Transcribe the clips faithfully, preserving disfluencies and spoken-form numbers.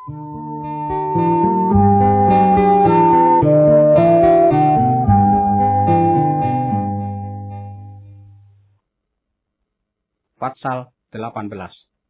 Pasal delapan belas.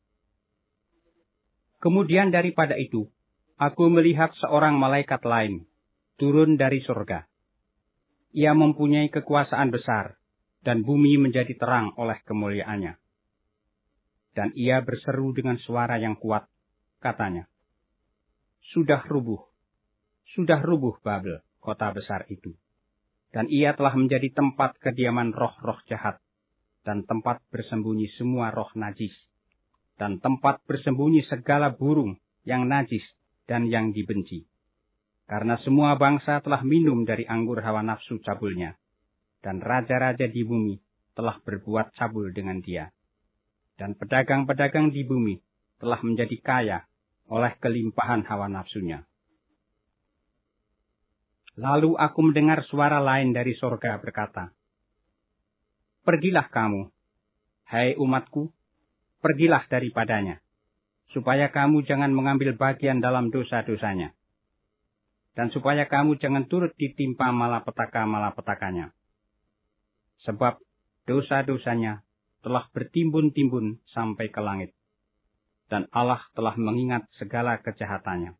Kemudian daripada itu, aku melihat seorang malaikat lain turun dari surga. Ia mempunyai kekuasaan besar, dan bumi menjadi terang oleh kemuliaannya. Dan ia berseru dengan suara yang kuat, katanya, "Sudah rubuh, sudah rubuh Babel, kota besar itu. Dan ia telah menjadi tempat kediaman roh-roh jahat, dan tempat bersembunyi semua roh najis, dan tempat bersembunyi segala burung yang najis dan yang dibenci. Karena semua bangsa telah minum dari anggur hawa nafsu cabulnya, dan raja-raja di bumi telah berbuat cabul dengan dia. Dan pedagang-pedagang di bumi telah menjadi kaya oleh kelimpahan hawa nafsunya." Lalu aku mendengar suara lain dari sorga berkata, "Pergilah kamu, hai umatku, pergilah daripadanya, supaya kamu jangan mengambil bagian dalam dosa-dosanya, dan supaya kamu jangan turut ditimpa malapetaka-malapetakanya. Sebab dosa-dosanya telah bertimbun-timbun sampai ke langit, dan Allah telah mengingat segala kejahatannya.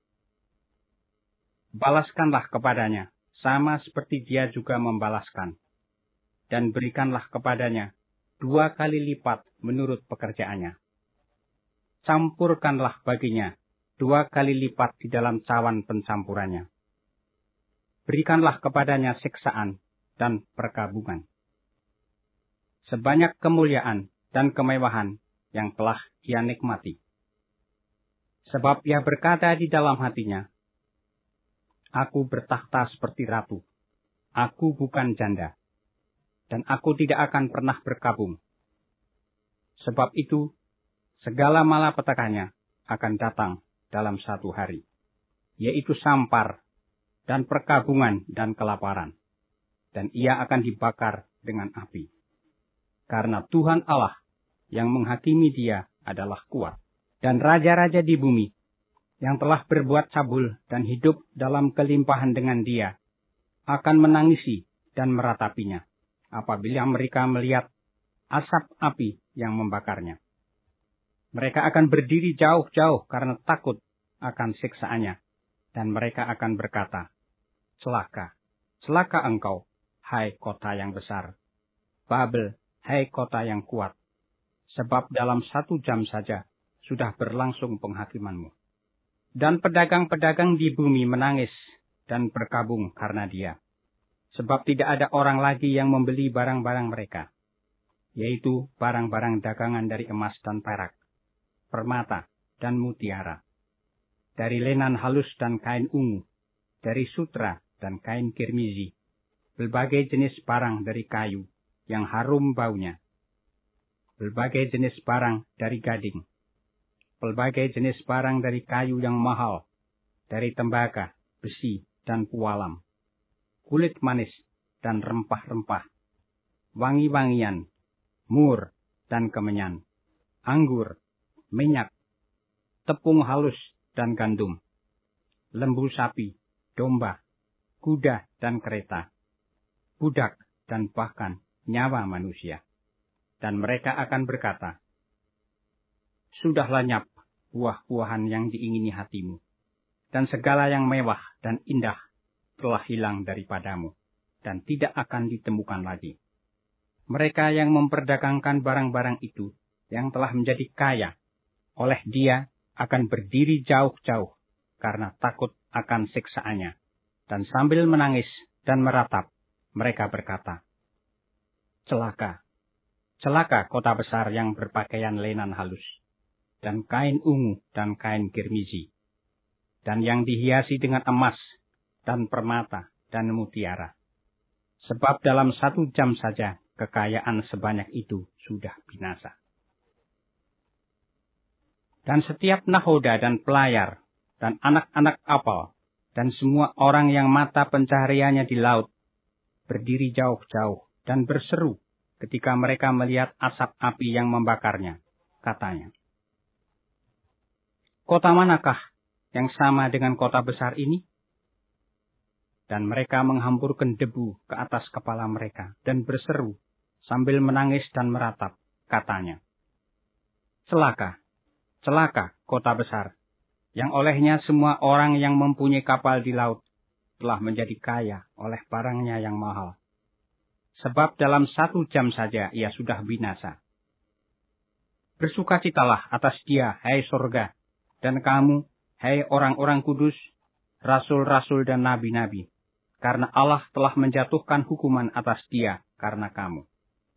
Balaskanlah kepadanya, sama seperti dia juga membalaskan, dan berikanlah kepadanya dua kali lipat menurut pekerjaannya. Campurkanlah baginya dua kali lipat di dalam cawan pencampurannya. Berikanlah kepadanya siksaan dan perkabungan, sebanyak kemuliaan dan kemewahan yang telah ia nikmati. Sebab ia berkata di dalam hatinya, Aku bertakhta seperti ratu, aku bukan janda, dan aku tidak akan pernah berkabung. Sebab itu, segala malapetakannya akan datang dalam satu hari, yaitu sampar, dan perkabungan dan kelaparan, dan ia akan dibakar dengan api. Karena Tuhan Allah yang menghakimi dia adalah kuat, dan raja-raja di bumi yang telah berbuat cabul dan hidup dalam kelimpahan dengan dia akan menangisi dan meratapinya apabila mereka melihat asap api yang membakarnya. Mereka akan berdiri jauh-jauh karena takut akan siksaannya, dan mereka akan berkata, "Celaka, celaka engkau, hai kota yang besar, Babel, hai kota yang kuat, sebab dalam satu jam saja sudah berlangsung penghakimanmu." Dan pedagang-pedagang di bumi menangis dan berkabung karena dia, sebab tidak ada orang lagi yang membeli barang-barang mereka, yaitu barang-barang dagangan dari emas dan perak, permata dan mutiara, dari lenan halus dan kain ungu, dari sutra dan kain kirmizi, berbagai jenis barang dari kayu yang harum baunya, berbagai jenis barang dari gading, pelbagai jenis barang dari kayu yang mahal, dari tembaga, besi, dan pualam, kulit manis, dan rempah-rempah, wangi-wangian, mur, dan kemenyan, anggur, minyak, tepung halus, dan gandum, lembu sapi, domba, kuda, dan kereta, budak, dan bahkan nyawa manusia. Dan mereka akan berkata, "Sudah lenyap buah-buahan yang diingini hatimu, dan segala yang mewah dan indah telah hilang daripadamu, dan tidak akan ditemukan lagi." Mereka yang memperdagangkan barang-barang itu, yang telah menjadi kaya, oleh dia akan berdiri jauh-jauh, karena takut akan siksaannya, dan sambil menangis dan meratap, mereka berkata, "Celaka, celaka kota besar yang berpakaian lenan halus, dan kain ungu dan kain kirmizi, dan yang dihiasi dengan emas dan permata dan mutiara. Sebab dalam satu jam saja kekayaan sebanyak itu sudah binasa." Dan setiap nahoda dan pelayar, dan anak-anak kapal, dan semua orang yang mata pencahariannya di laut, berdiri jauh-jauh dan berseru ketika mereka melihat asap api yang membakarnya, katanya, "Kota manakah yang sama dengan kota besar ini?" Dan mereka menghampurkan debu ke atas kepala mereka dan berseru sambil menangis dan meratap, katanya, "Celaka, celaka kota besar, yang olehnya semua orang yang mempunyai kapal di laut telah menjadi kaya oleh barangnya yang mahal. Sebab dalam satu jam saja ia sudah binasa. Bersukacitalah atas dia, hai surga, dan kamu, hai orang-orang kudus, rasul-rasul dan nabi-nabi, karena Allah telah menjatuhkan hukuman atas dia karena kamu."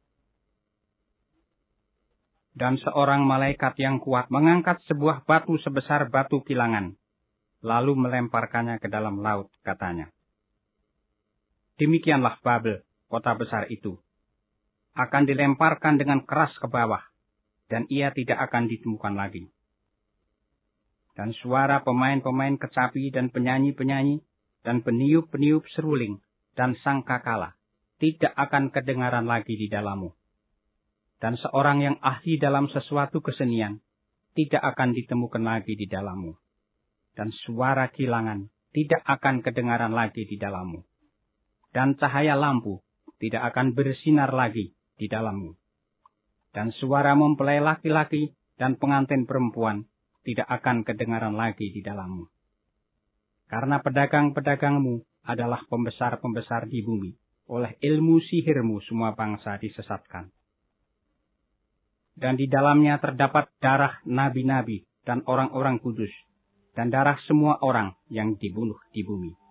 Dan seorang malaikat yang kuat mengangkat sebuah batu sebesar batu kilangan, lalu melemparkannya ke dalam laut, katanya, "Demikianlah Babel, kota besar itu, akan dilemparkan dengan keras ke bawah, dan ia tidak akan ditemukan lagi." Dan suara pemain-pemain kecapi dan penyanyi-penyanyi dan peniup-peniup seruling dan sangkakala tidak akan kedengaran lagi di dalammu. Dan seorang yang ahli dalam sesuatu kesenian tidak akan ditemukan lagi di dalammu. Dan suara kilangan tidak akan kedengaran lagi di dalammu. Dan cahaya lampu tidak akan bersinar lagi di dalammu. Dan suara mempelai laki-laki dan pengantin perempuan tidak akan kedengaran lagi di dalammu. Karena pedagang-pedagangmu adalah pembesar-pembesar di bumi. Oleh ilmu sihirmu semua bangsa disesatkan. Dan di dalamnya terdapat darah nabi-nabi dan orang-orang kudus, dan darah semua orang yang dibunuh di bumi.